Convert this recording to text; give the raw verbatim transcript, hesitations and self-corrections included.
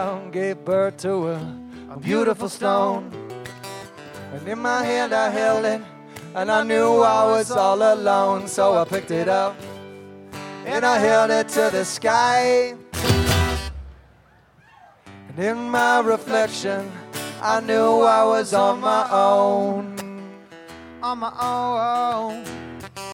ground gave birth to a, a beautiful stone. And in my hand I held it, and I knew I was all alone. So I picked it up, and I held it to the sky. And in my reflection, I knew I was on my own. On my own.